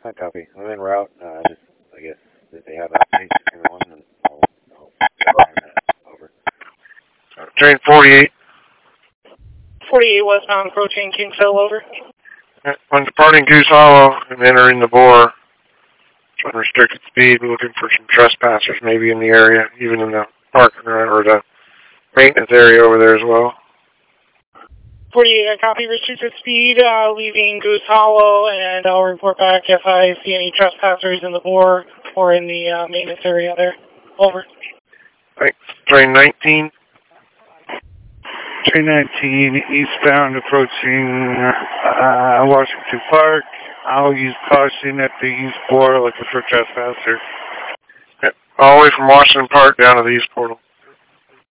I copy. I'm en route. Just, I guess, if they have updates, anyone, and I'll find that. Over. Train 48. 48 westbound approaching Kingsville, over. When departing Goose Hollow and entering the bore, unrestricted speed, we're looking for some trespassers maybe in the area, even in the parking lot or the maintenance area over there as well. 48, I copy restricted speed, leaving Goose Hollow, and I'll report back if I see any trespassers in the bore or in the maintenance area there. Over. Right. Train 19. Train 19, eastbound approaching Washington Park. I'll use caution at the east portal looking for trespassers. All the way from Washington Park down to the east portal.